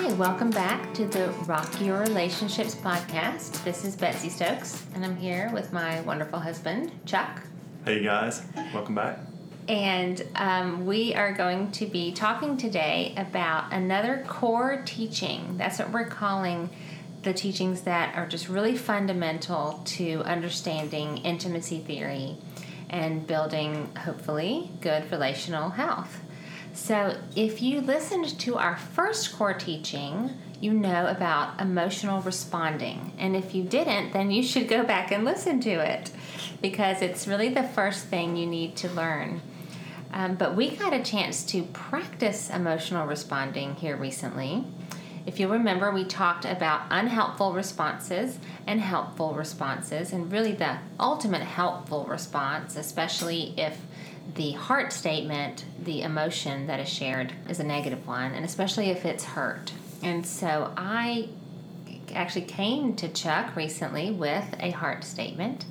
Hi, welcome back to the Rock Your Relationships podcast. This is Betsy Stokes, and I'm here with my wonderful husband, Chuck. Hey guys, welcome back. And we are going to be talking today about another core teaching. That's what we're calling the teachings that are just really fundamental to understanding intimacy theory and building, hopefully, good relational health. So if you listened to our first core teaching, you know about emotional responding. And if you didn't, then you should go back and listen to it because it's really the first thing you need to learn. But we got a chance to practice emotional responding here recently. If you remember, we talked about unhelpful responses and helpful responses, and really the ultimate helpful response, especially if the heart statement, the emotion that is shared, is a negative one, and especially if it's hurt. And so I actually came to Chuck recently with a heart statement.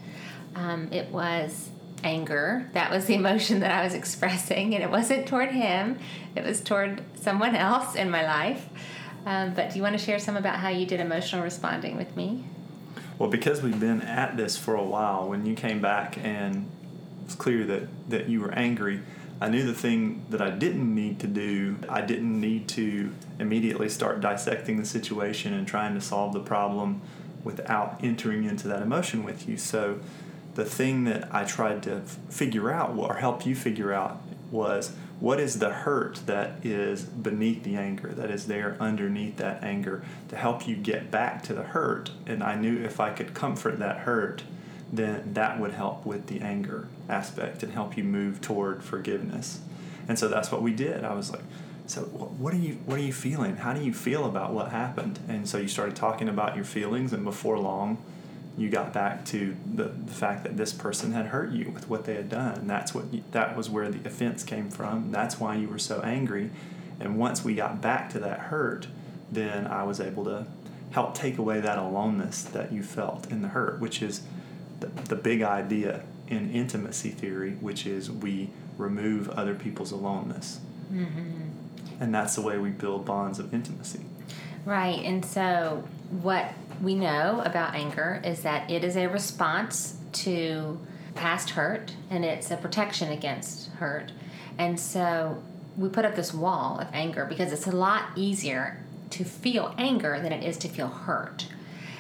It was anger. That was the emotion that I was expressing, and it wasn't toward him. It was toward someone else in my life. But do you want to share some about how you did emotional responding with me? Well, because we've been at this for a while, when you came back and it's clear that you were angry, I knew the thing that I didn't need to do. I didn't need to immediately start dissecting the situation and trying to solve the problem without entering into that emotion with you. So the thing that I tried to figure out or help you figure out was, what is the hurt that is beneath the anger, that is there underneath that anger, to help you get back to the hurt. And I knew if I could comfort that hurt, then that would help with the anger aspect and help you move toward forgiveness. And so that's what we did. I was like, so what are you feeling? How do you feel about what happened? And so you started talking about your feelings, and before long, you got back to the fact that this person had hurt you with what they had done. And that was where the offense came from. That's why you were so angry. And once we got back to that hurt, then I was able to help take away that aloneness that you felt in the hurt, which is the big idea in intimacy theory, which is we remove other people's aloneness. Mm-hmm. And that's the way we build bonds of intimacy. Right. And so what we know about anger is that it is a response to past hurt, and it's a protection against hurt. And so we put up this wall of anger because it's a lot easier to feel anger than it is to feel hurt.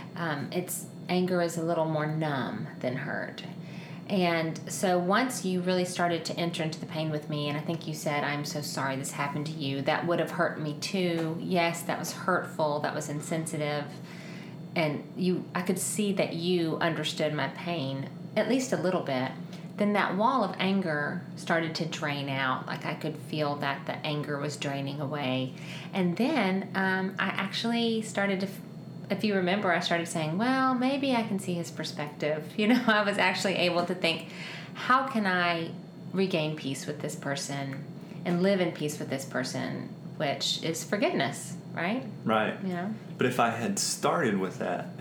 Anger is a little more numb than hurt. And so once you really started to enter into the pain with me, and I think you said, I'm so sorry this happened to you, that would have hurt me too. Yes, that was hurtful, that was insensitive. And I could see that you understood my pain, at least a little bit. Then that wall of anger started to drain out. Like I could feel that the anger was draining away. And then I actually started to, if you remember, I started saying, well, maybe I can see his perspective. I was actually able to think, how can I regain peace with this person and live in peace with this person, which is forgiveness, right? Right. But if I had started with that,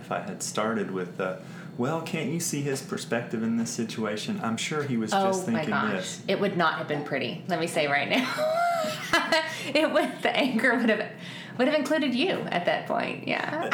well, can't you see his perspective in this situation? I'm sure he was just thinking this. It would not have been pretty, let me say right now. The anger would have included you at that point, yeah.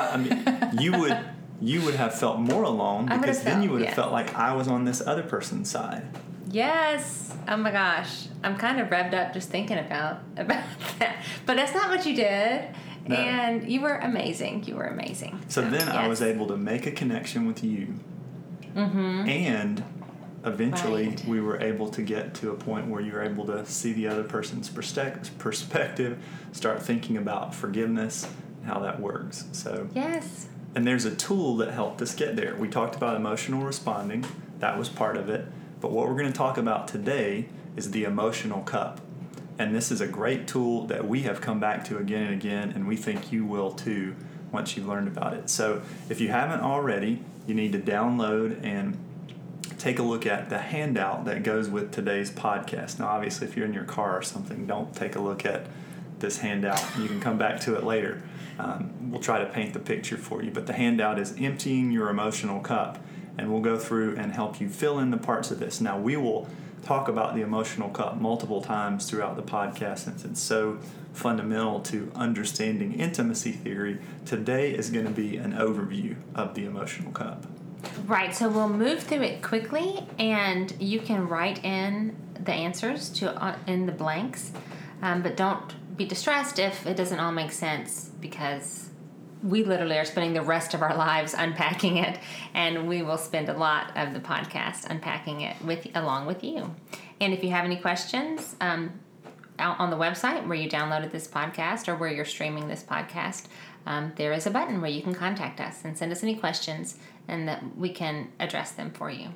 You would have felt more alone because then you would have felt like I was on this other person's side. Yes. Oh my gosh. I'm kind of revved up just thinking about that. But that's not what you did. No. And you were amazing. So then I was able to make a connection with you. Mm-hmm. And eventually we were able to get to a point where you were able to see the other person's perspective, start thinking about forgiveness and how that works. So yes. And there's a tool that helped us get there. We talked about emotional responding. That was part of it. But what we're going to talk about today is the emotional cup. And this is a great tool that we have come back to again and again, and we think you will too once you've learned about it. So if you haven't already, you need to download and take a look at the handout that goes with today's podcast. Now, obviously, if you're in your car or something, don't take a look at this handout. You can come back to it later. We'll try to paint the picture for you. But the handout is Emptying Your Emotional Cup, and we'll go through and help you fill in the parts of this. Now, we will talk about the emotional cup multiple times throughout the podcast since it's so fundamental to understanding intimacy theory. Today is going to be an overview of the emotional cup. Right, so we'll move through it quickly, and you can write in the answers in the blanks, but don't be distressed if it doesn't all make sense, because we literally are spending the rest of our lives unpacking it, and we will spend a lot of the podcast unpacking it along with you. And if you have any questions, out on the website where you downloaded this podcast or where you're streaming this podcast, there is a button where you can contact us and send us any questions, and that we can address them for you.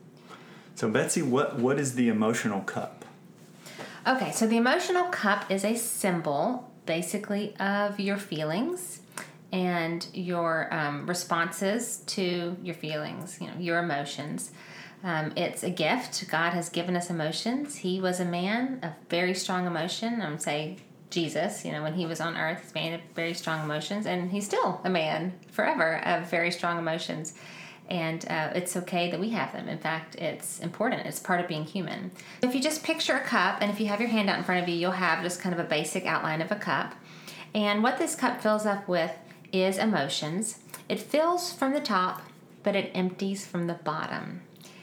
So Betsy, what is the emotional cup? Okay, so the emotional cup is a symbol basically of your feelings and your responses to your feelings, your emotions. It's a gift. God has given us emotions. He was a man of very strong emotion. Say Jesus, when he was on earth, he's a man of very strong emotions, and he's still a man forever of very strong emotions. And it's okay that we have them. In fact, it's important. It's part of being human. If you just picture a cup, and if you have your hand out in front of you, you'll have just kind of a basic outline of a cup. And what this cup fills up with is emotions. It fills from the top, but it empties from the bottom.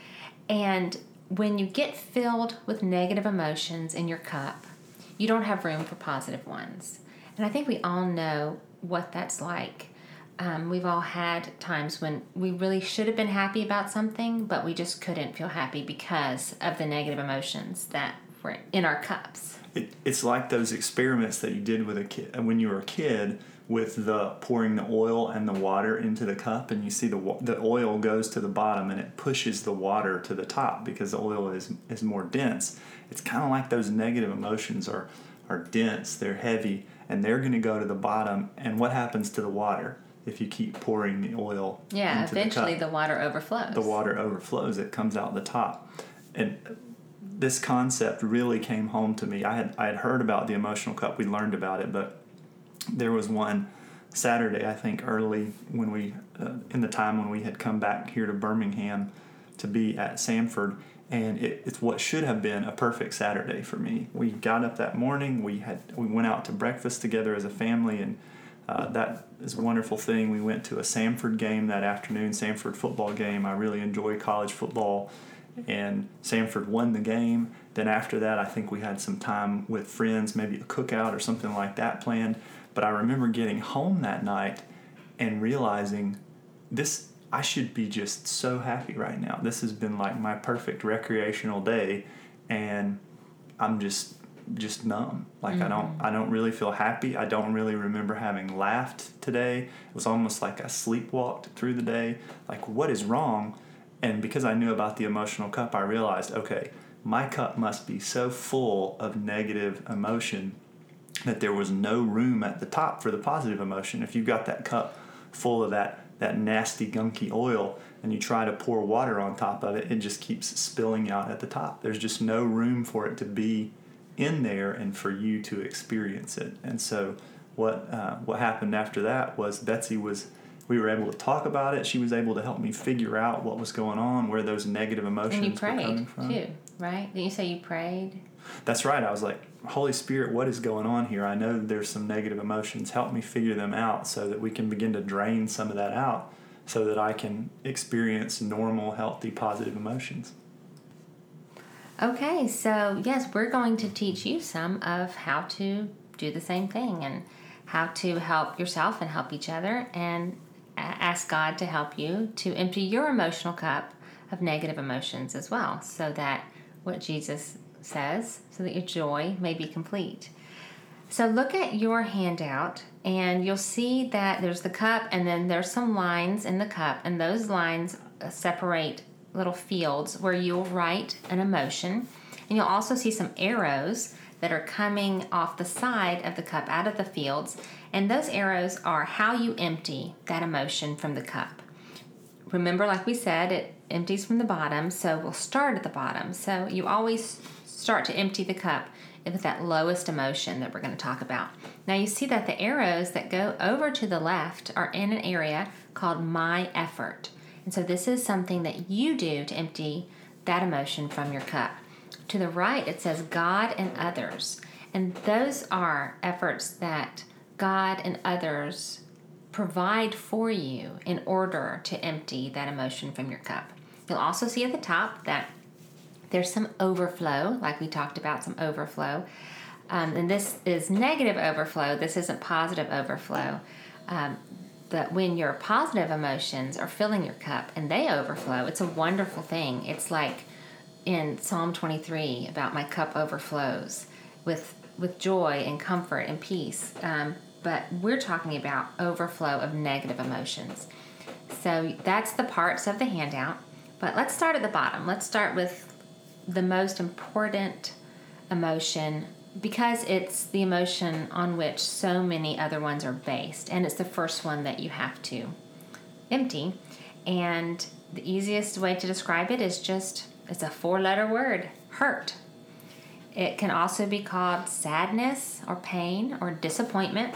And when you get filled with negative emotions in your cup, you don't have room for positive ones. And I think we all know what that's like. We've all had times when we really should have been happy about something, but we just couldn't feel happy because of the negative emotions that were in our cups. It's like those experiments that you did with a kid when you were a kid, with the pouring the oil and the water into the cup, and you see the oil goes to the bottom and it pushes the water to the top because the oil is more dense. It's kind of like those negative emotions are dense, they're heavy, and they're going to go to the bottom. And what happens to the water if you keep pouring the oil into eventually the cup? The water overflows. The water overflows. It comes out the top. And this concept really came home to me. I had heard about the emotional cup. We learned about it, but there was one Saturday, I think, early when we, in the time when we had come back here to Birmingham to be at Samford, and it's what should have been a perfect Saturday for me. We got up that morning. We went out to breakfast together as a family, and that is a wonderful thing. We went to a Samford game that afternoon, Samford football game. I really enjoy college football, and Samford won the game. Then after that, I think we had some time with friends, maybe a cookout or something like that planned. But I remember getting home that night and realizing I should be just so happy right now. This has been like my perfect recreational day, and I'm just numb. Like mm-hmm. I don't really feel happy. I don't really remember having laughed today. It was almost like I sleepwalked through the day. Like, what is wrong? And because I knew about the emotional cup, I realized, okay, my cup must be so full of negative emotion that there was no room at the top for the positive emotion. If you've got that cup full of that nasty, gunky oil and you try to pour water on top of it, it just keeps spilling out at the top. There's just no room for it to be in there and for you to experience it. And so what happened after that was we were able to talk about it. She was able to help me figure out what was going on, where those negative emotions were coming from. And you prayed too, right? Didn't you say you prayed? That's right. I was like, Holy Spirit, what is going on here? I know there's some negative emotions. Help me figure them out so that we can begin to drain some of that out so that I can experience normal, healthy, positive emotions. Okay, so yes, we're going to teach you some of how to do the same thing and how to help yourself and help each other, and ask God to help you to empty your emotional cup of negative emotions as well, so that what Jesus says, so that your joy may be complete. So look at your handout, and you'll see that there's the cup, and then there's some lines in the cup, and those lines separate little fields where you'll write an emotion. And you'll also see some arrows that are coming off the side of the cup out of the fields, and those arrows are how you empty that emotion from the cup. Remember, like we said, it empties from the bottom, so we'll start at the bottom. So you always start to empty the cup with that lowest emotion that we're going to talk about. Now you see that the arrows that go over to the left are in an area called My Effort. And so this is something that you do to empty that emotion from your cup. to the right, it says God and others. And those are efforts that God and others provide for you in order to empty that emotion from your cup. You'll also see at the top that there's some overflow, like we talked about, some overflow. And this is negative overflow. This isn't positive overflow. But when your positive emotions are filling your cup and they overflow, it's a wonderful thing. It's like in Psalm 23 about my cup overflows with joy and comfort and peace. But we're talking about overflow of negative emotions. So that's the parts of the handout. But let's start at the bottom. Let's start with the most important emotion, because it's the emotion on which so many other ones are based. And it's the first one that you have to empty. And the easiest way to describe it is it's a 4-letter word, hurt. It can also be called sadness or pain or disappointment.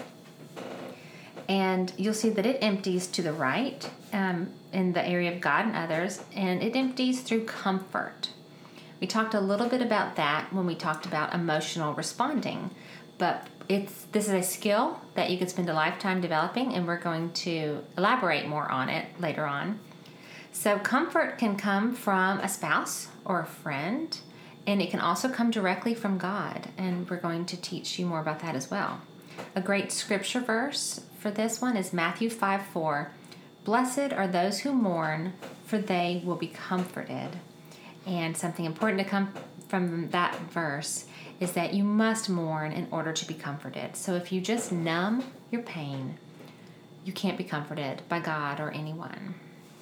And you'll see that it empties to the right in the area of God and others, and it empties through comfort. We talked a little bit about that when we talked about emotional responding, but this is a skill that you could spend a lifetime developing, and we're going to elaborate more on it later on. So comfort can come from a spouse or a friend, and it can also come directly from God, and we're going to teach you more about that as well. A great scripture verse for this one is Matthew 5:4. Blessed are those who mourn, for they will be comforted. And something important to come from that verse is that you must mourn in order to be comforted. So if you just numb your pain, you can't be comforted by God or anyone.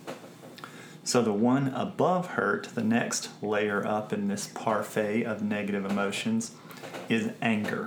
So the one above hurt, the next layer up in this parfait of negative emotions, is anger.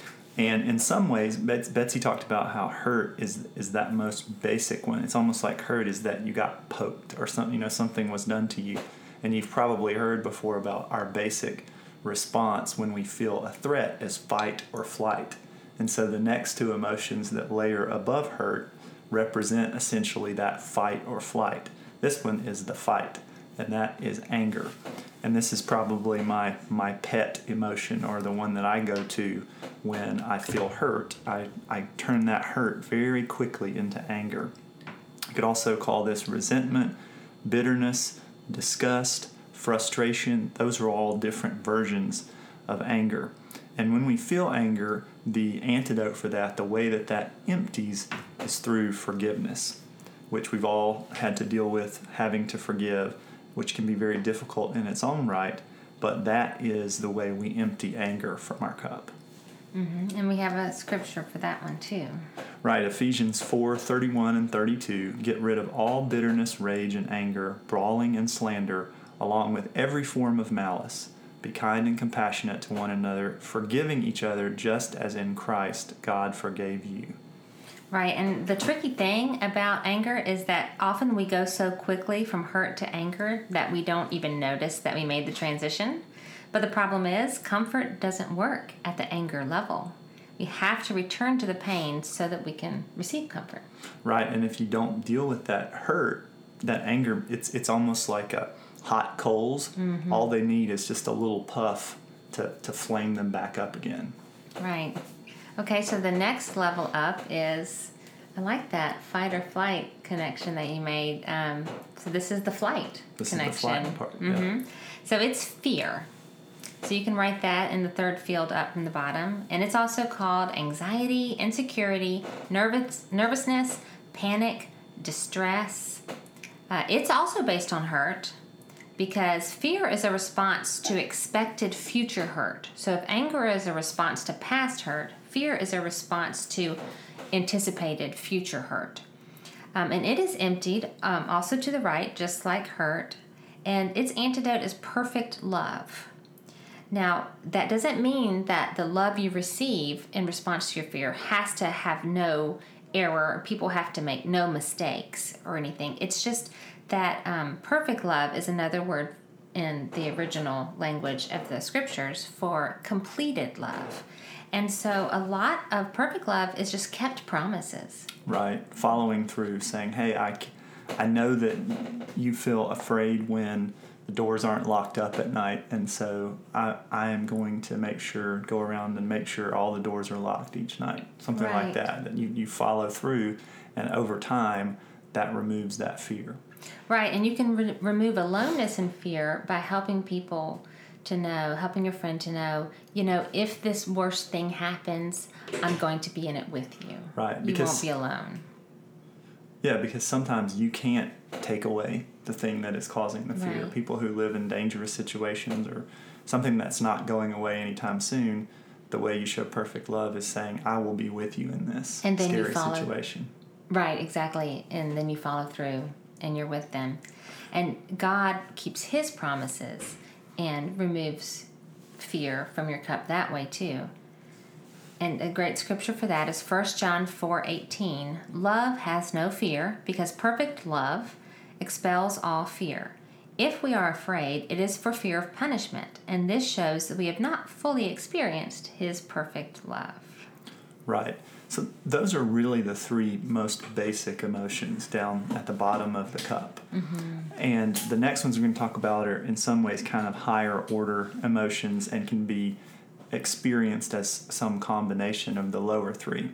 And in some ways, Betsy talked about how hurt is that most basic one. It's almost like hurt is that you got poked or something, something was done to you. And you've probably heard before about our basic response when we feel a threat is fight or flight. And so the next two emotions that layer above hurt represent essentially that fight or flight. This one is the fight, and that is anger. And this is probably my pet emotion, or the one that I go to when I feel hurt. I turn that hurt very quickly into anger. You could also call this resentment, bitterness, disgust, frustration. Those are all different versions of anger. And when we feel anger, the antidote for that, the way that empties, is through forgiveness, which we've all had to deal with having to forgive, which can be very difficult in its own right, but that is the way we empty anger from our cup. Mm-hmm. And we have a scripture for that one too. Right, Ephesians 4:31 and 32. Get rid of all bitterness, rage, and anger, brawling and slander, along with every form of malice. Be kind and compassionate to one another, forgiving each other just as in Christ God forgave you. Right, and the tricky thing about anger is that often we go so quickly from hurt to anger that we don't even notice that we made the transition. But the problem is, comfort doesn't work at the anger level. We have to return to the pain so that we can receive comfort. Right, and if you don't deal with that hurt, that anger, it's almost like a hot coals. Mm-hmm. All they need is just a little puff to flame them back up again. Right. Okay, so the next level up is, I like that fight or flight connection that you made. So this is the flight connection. This is the flight part, mm-hmm. Yeah. So it's fear. So you can write that in the third field up from the bottom. And it's also called anxiety, insecurity, nervousness, panic, distress. It's also based on hurt, because fear is a response to expected future hurt. So if anger is a response to past hurt, fear is a response to anticipated future hurt. And it is emptied also to the right, just like hurt. And its antidote is perfect love. Now, that doesn't mean that the love you receive in response to your fear has to have no error, or people have to make no mistakes or anything. It's just that perfect love is another word in the original language of the scriptures for completed love. And so a lot of perfect love is just kept promises. Right. Following through, saying, hey, I know that you feel afraid when the doors aren't locked up at night, and so I am going to go around and make sure all the doors are locked each night. Something like that you follow through, and over time, that removes that fear. Right, and you can remove aloneness and fear by helping people to know, helping your friend to know, if this worst thing happens, I'm going to be in it with you. Right. You won't be alone. Yeah, because sometimes you can't take away the thing that is causing the fear. Right. People who live in dangerous situations or something that's not going away anytime soon, the way you show perfect love is saying, I will be with you in this and then scary situation. Right, exactly. And then you follow through and you're with them. And God keeps his promises and removes fear from your cup that way too. And a great scripture for that is 1 John 4:18. Love has no fear, because perfect love expels all fear. If we are afraid, it is for fear of punishment, and this shows that we have not fully experienced his perfect love. Right. So those are really the three most basic emotions down at the bottom of the cup. Mm-hmm. And the next ones we're going to talk about are in some ways kind of higher order emotions and can be experienced as some combination of the lower three.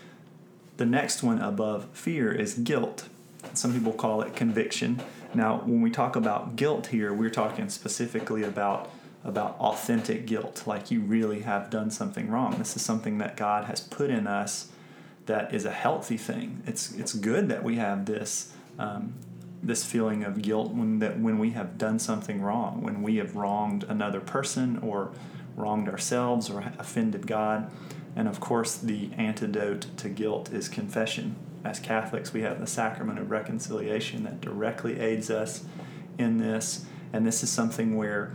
The next one above fear is guilt. Some people call it conviction. Now, when we talk about guilt here, we're talking specifically about authentic guilt, like you really have done something wrong. This is something that God has put in us that is a healthy thing. It's good that we have this this feeling of guilt when we have done something wrong, when we have wronged another person or wronged ourselves or offended God. And of course, the antidote to guilt is confession. As Catholics, we have the sacrament of reconciliation that directly aids us in this. And this is something where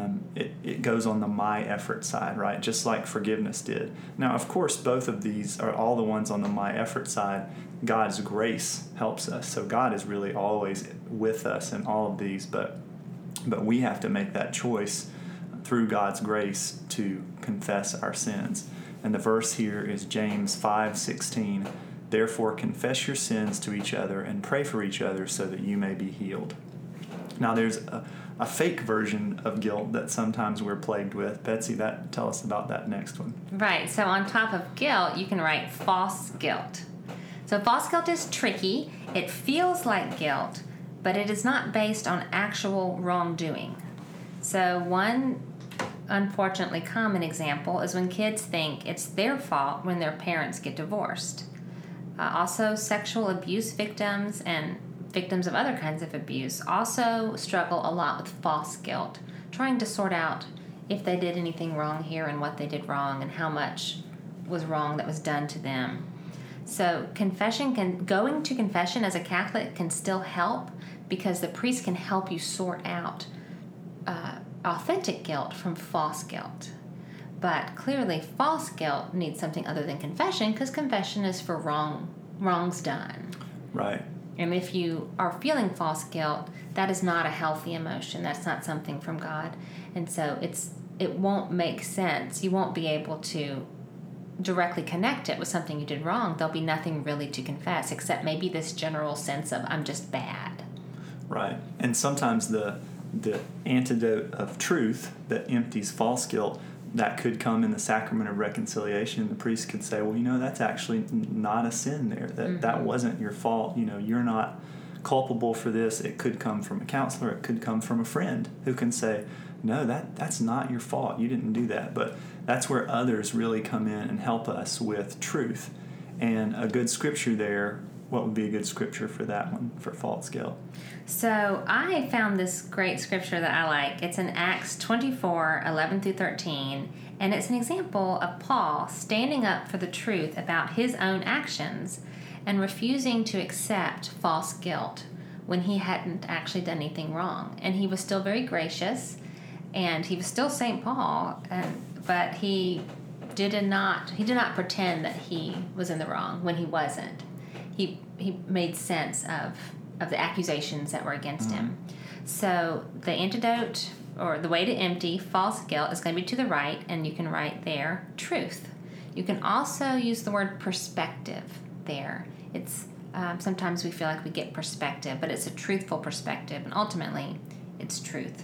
it goes on the my effort side, right? Just like forgiveness did. Now, of course, both of these are all the ones on the my effort side. God's grace helps us. So God is really always with us in all of these, but we have to make that choice through God's grace to confess our sins. And the verse here is James 5:16. Therefore, confess your sins to each other and pray for each other so that you may be healed. Now, there's a fake version of guilt that sometimes we're plagued with. Betsy, tell us about that next one. Right. So on top of guilt, you can write false guilt. So false guilt is tricky. It feels like guilt, but it is not based on actual wrongdoing. So one unfortunately common example is when kids think it's their fault when their parents get divorced. Also, sexual abuse victims and victims of other kinds of abuse also struggle a lot with false guilt, trying to sort out if they did anything wrong here and what they did wrong and how much was wrong that was done to them. So going to confession as a Catholic can still help, because the priest can help you sort out authentic guilt from false guilt. But clearly, false guilt needs something other than confession, because confession is for wrongs done. Right. And if you are feeling false guilt, that is not a healthy emotion. That's not something from God. And so it won't make sense. You won't be able to directly connect it with something you did wrong. There'll be nothing really to confess except maybe this general sense of I'm just bad. Right. And sometimes the antidote of truth that empties false guilt, that could come in the sacrament of reconciliation. The priest could say, well, that's actually not a sin there. That wasn't your fault. You're not culpable for this. It could come from a counselor. It could come from a friend who can say, no, that's not your fault. You didn't do that. But that's where others really come in and help us with truth. And a good scripture there, what would be a good scripture for that one, for false guilt? So I found this great scripture that I like. It's in Acts 24:11-13, and it's an example of Paul standing up for the truth about his own actions and refusing to accept false guilt when he hadn't actually done anything wrong. And he was still very gracious, and he was still St. Paul, but he did not pretend that he was in the wrong when he wasn't. He made sense of the accusations that were against him. So the antidote, or the way to empty false guilt, is going to be to the right, and you can write there truth. You can also use the word perspective there. It's sometimes we feel like we get perspective, but it's a truthful perspective, and ultimately its truth.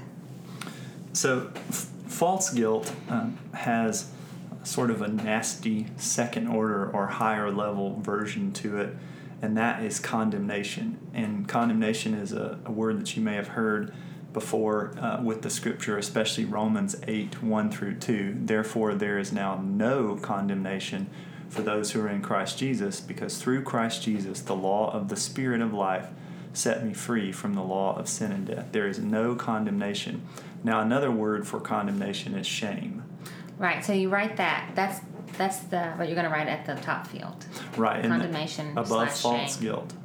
So false guilt has sort of a nasty second order or higher level version to it, and that is condemnation. And condemnation is a word that you may have heard before with the scripture, especially Romans 8, 1 through 2. Therefore, there is now no condemnation for those who are in Christ Jesus, because through Christ Jesus, the law of the Spirit of life set me free from the law of sin and death. There is no condemnation. Now, another word for condemnation is shame. Right, so you write that. That's what you're going to write at the top field. Right. Condemnation and above / false shame. guilt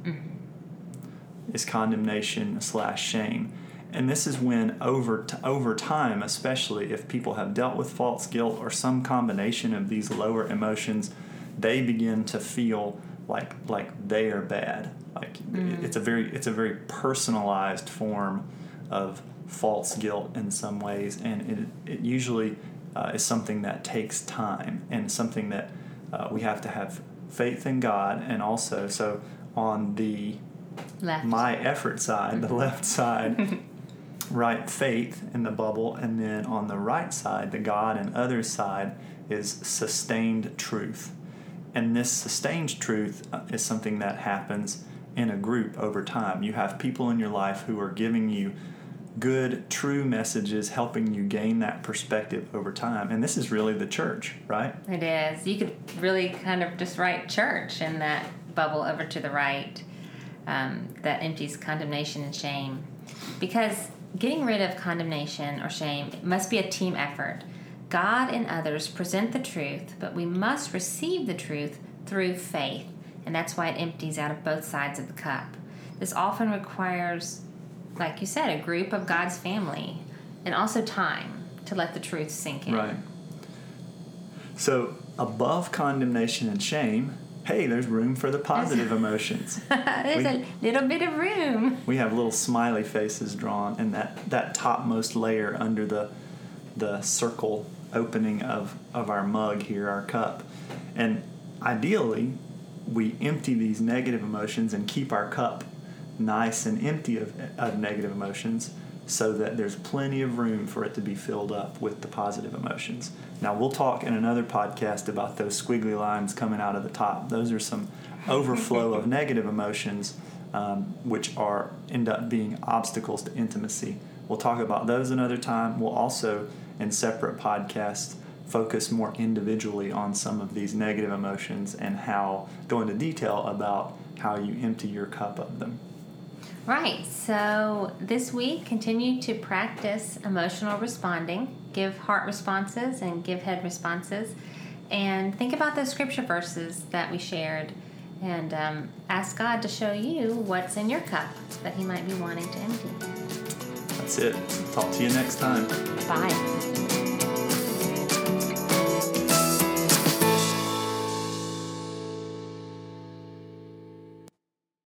is condemnation / shame. And this is when over time, especially if people have dealt with false guilt or some combination of these lower emotions, they begin to feel like they are bad. It's a very personalized form of false guilt in some ways, and it usually is something that takes time and something that we have to have faith in God, and also so on the Left. my effort side, the left side. Right, faith in the bubble, and then on the right side, the God and others side, is sustained truth. And this sustained truth is something that happens in a group over time. You have people in your life who are giving you good, true messages, helping you gain that perspective over time. And this is really the church, right? It is. You could really kind of just write church in that bubble over to the right, that empties condemnation and shame. Because getting rid of condemnation or shame must be a team effort. God and others present the truth, but we must receive the truth through faith, and that's why it empties out of both sides of the cup. This often requires, like you said, a group of God's family, and also time to let the truth sink in. Right. So above condemnation and shame, hey, there's room for the positive emotions. There's a little bit of room. We have little smiley faces drawn in that topmost layer under the circle opening of our mug here, our cup. And ideally, we empty these negative emotions and keep our cup nice and empty of negative emotions, so that there's plenty of room for it to be filled up with the positive emotions. Now, we'll talk in another podcast about those squiggly lines coming out of the top. Those are some overflow of negative emotions, which end up being obstacles to intimacy. We'll talk about those another time. We'll also, in separate podcasts, focus more individually on some of these negative emotions and go into detail about how you empty your cup of them. Right, so this week, continue to practice emotional responding. Give heart responses and give head responses. And think about those scripture verses that we shared. And ask God to show you what's in your cup that He might be wanting to empty. That's it. Talk to you next time. Bye.